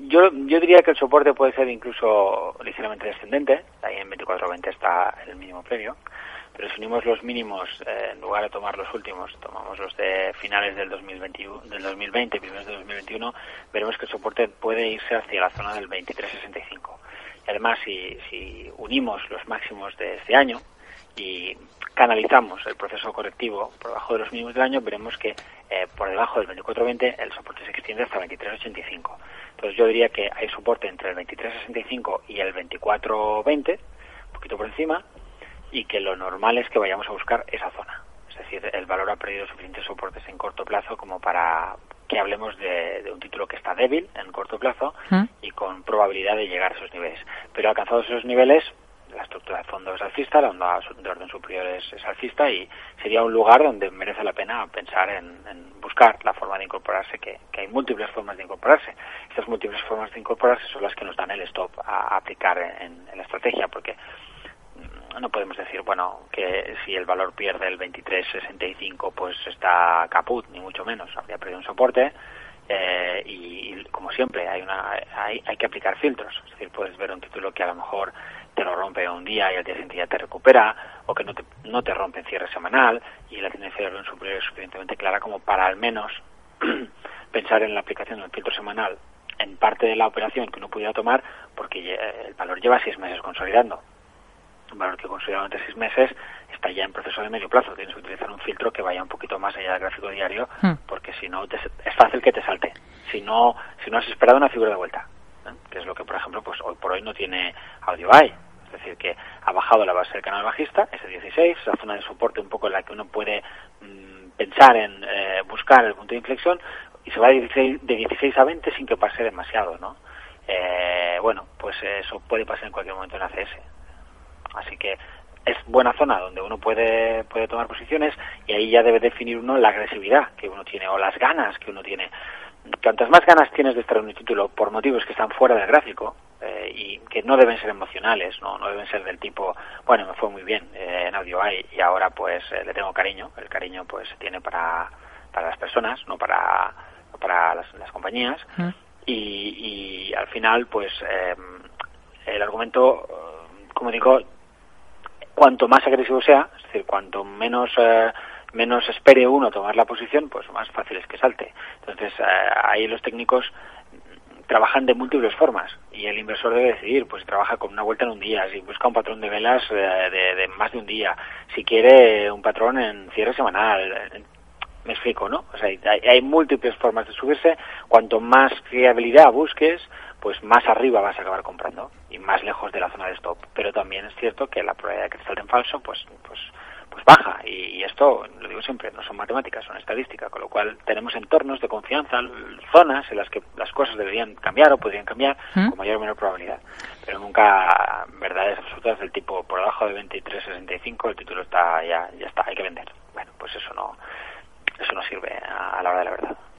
Yo diría que el soporte puede ser incluso ligeramente descendente. Ahí en 24.20 está el mínimo previo. Pero si unimos los mínimos, en lugar de tomar los últimos, tomamos los de finales del 2020, primeros de 2021, veremos que el soporte puede irse hacia la zona del 23.65. Y además, si unimos los máximos de este año y canalizamos el proceso correctivo por debajo de los mínimos del año, veremos que por debajo del 24.20 el soporte se extiende hasta el 23.85. Entonces yo diría que hay soporte entre el 23.65 y el 24.20, un poquito por encima, y que lo normal es que vayamos a buscar esa zona. Es decir, el valor ha perdido suficientes soportes en corto plazo como para que hablemos de un título que está débil en corto plazo y con probabilidad de llegar a esos niveles. Pero alcanzados esos niveles, la estructura de fondo es alcista, la onda de orden superior es alcista y sería un lugar donde merece la pena pensar en buscar la forma de incorporarse, que hay múltiples formas de incorporarse. Estas múltiples formas de incorporarse son las que nos dan el stop a aplicar en la estrategia, porque no podemos decir, bueno, que si el valor pierde el 23.65 pues está caput, ni mucho menos, habría perdido un soporte. Y como siempre hay que aplicar filtros, es decir, puedes ver un título que a lo mejor te lo rompe un día y al día siguiente ya te recupera, o que no te rompe en cierre semanal y la tendencia de orden superior es suficientemente clara como para al menos pensar en la aplicación del filtro semanal en parte de la operación que uno pudiera tomar, porque el valor lleva 6 meses consolidando. Un valor que consolidado entre 6 meses está ya en proceso de medio plazo. Tienes que utilizar un filtro que vaya un poquito más allá del gráfico diario, porque si no es fácil que te salte. Si no has esperado una figura de vuelta, que es lo que, por ejemplo, pues hoy por hoy no tiene AudioEye. Es decir, que ha bajado la base del canal bajista, ese 16, esa zona de soporte un poco en la que uno puede pensar en buscar el punto de inflexión, y se va de 16 a 20 sin que pase demasiado, ¿no? Bueno, pues eso puede pasar en cualquier momento en ACS. Así que es buena zona donde uno puede tomar posiciones, y ahí ya debe definir uno la agresividad que uno tiene o las ganas que uno tiene. Cuantas más ganas tienes de estar en un título por motivos que están fuera del gráfico y que no deben ser emocionales, no deben ser del tipo, bueno, me fue muy bien en AudioEye y ahora pues le tengo cariño. El cariño pues se tiene para las personas, no para las compañías. Y al final pues el argumento, como digo, cuanto más agresivo sea, es decir, cuanto menos espere uno tomar la posición, pues más fácil es que salte. Entonces, ahí los técnicos trabajan de múltiples formas y el inversor debe decidir, pues trabaja con una vuelta en un día, si busca un patrón de velas de más de un día, si quiere un patrón en cierre semanal. Me explico, ¿no? O sea, hay múltiples formas de subirse. Cuanto más fiabilidad busques, pues más arriba vas a acabar comprando y más lejos de la zona de stop. Pero también es cierto que la probabilidad de que te salte en falso pues baja, y esto, lo digo siempre, no son matemáticas, son estadística, con lo cual tenemos entornos de confianza, zonas en las que las cosas deberían cambiar o podrían cambiar con mayor o menor probabilidad, pero nunca verdades absolutas del tipo por debajo de 23.65 el título está ya está, hay que vender. Bueno, pues eso no sirve a la hora de la verdad.